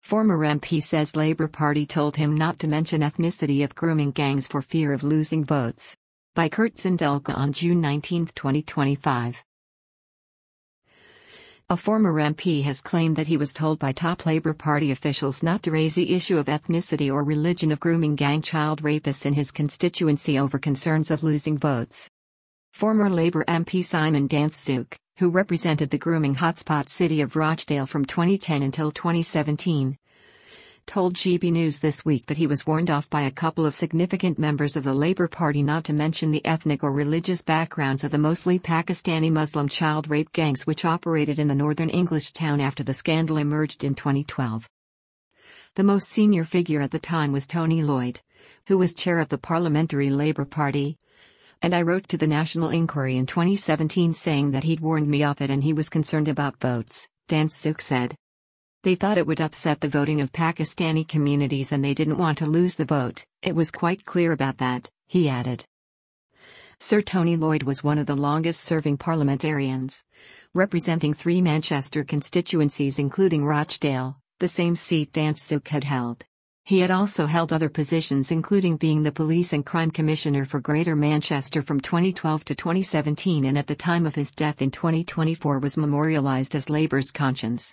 Former MP says Labour Party told him not to mention ethnicity of grooming gangs for fear of losing votes. By Kurt Sindelka on June 19, 2025. A former MP has claimed that he was told by top Labour Party officials not to raise the issue of ethnicity or religion of grooming gang child rapists in his constituency over concerns of losing votes. Former Labour MP Simon Danczuk, who represented the grooming hotspot city of Rochdale from 2010 until 2017, told GB News this week that he was warned off by a couple of significant members of the Labour Party not to mention the ethnic or religious backgrounds of the mostly Pakistani Muslim child rape gangs which operated in the northern English town after the scandal emerged in 2012. The most senior figure at the time was Tony Lloyd, who was chair of the Parliamentary Labour Party. And I wrote to the National Inquiry in 2017 saying that he'd warned me off it and he was concerned about votes, Danczuk said. They thought it would upset the voting of Pakistani communities and they didn't want to lose the vote, it was quite clear about that, he added. Sir Tony Lloyd was one of the longest-serving parliamentarians, representing 3 Manchester constituencies including Rochdale, the same seat Danczuk had held. He had also held other positions including being the Police and Crime Commissioner for Greater Manchester from 2012 to 2017 and at the time of his death in 2024 was memorialised as Labour's conscience.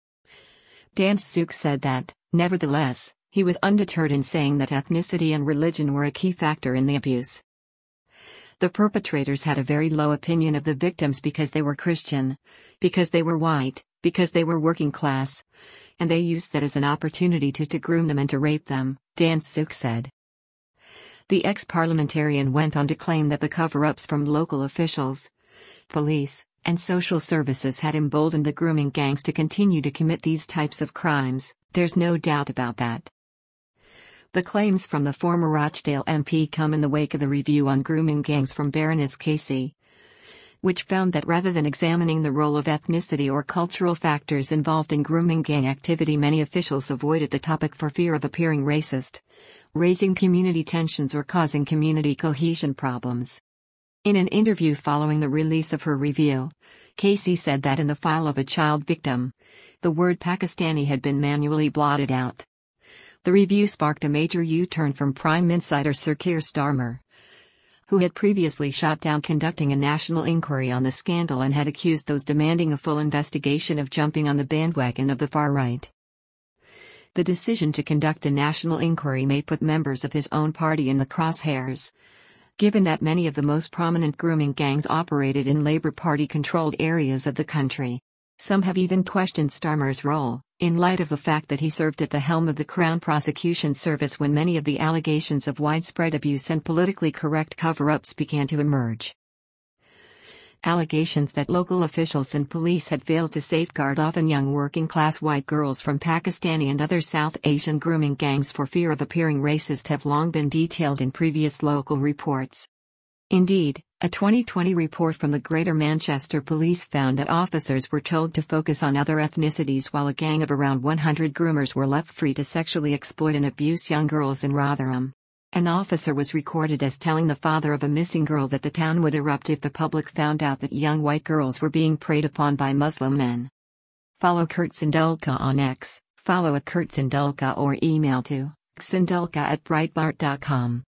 Danczuk said that, nevertheless, he was undeterred in saying that ethnicity and religion were a key factor in the abuse. The perpetrators had a very low opinion of the victims because they were Christian, because they were white, because they were working class, and they used that as an opportunity to groom them and to rape them, Danczuk said. The ex-parliamentarian went on to claim that the cover-ups from local officials, police, and social services had emboldened the grooming gangs to continue to commit these types of crimes, there's no doubt about that. The claims from the former Rochdale MP come in the wake of the review on grooming gangs from Baroness Casey, which found that rather than examining the role of ethnicity or cultural factors involved in grooming gang activity, many officials avoided the topic for fear of appearing racist, raising community tensions or causing community cohesion problems. In an interview following the release of her review, Casey said that in the file of a child victim, the word Pakistani had been manually blotted out. The review sparked a major U-turn from Prime Insider Sir Keir Starmer, who had previously shot down conducting a national inquiry on the scandal and had accused those demanding a full investigation of jumping on the bandwagon of the far right. The decision to conduct a national inquiry may put members of his own party in the crosshairs, given that many of the most prominent grooming gangs operated in Labour Party-controlled areas of the country. Some have even questioned Starmer's role, in light of the fact that he served at the helm of the Crown Prosecution Service when many of the allegations of widespread abuse and politically correct cover-ups began to emerge. Allegations that local officials and police had failed to safeguard often young working-class white girls from Pakistani and other South Asian grooming gangs for fear of appearing racist have long been detailed in previous local reports. Indeed, a 2020 report from the Greater Manchester Police found that officers were told to focus on other ethnicities while a gang of around 100 groomers were left free to sexually exploit and abuse young girls in Rotherham. An officer was recorded as telling the father of a missing girl that the town would erupt if the public found out that young white girls were being preyed upon by Muslim men. Follow Kurt Sindelka on X, follow @KurtSindelka or email to sindelka@breitbart.com.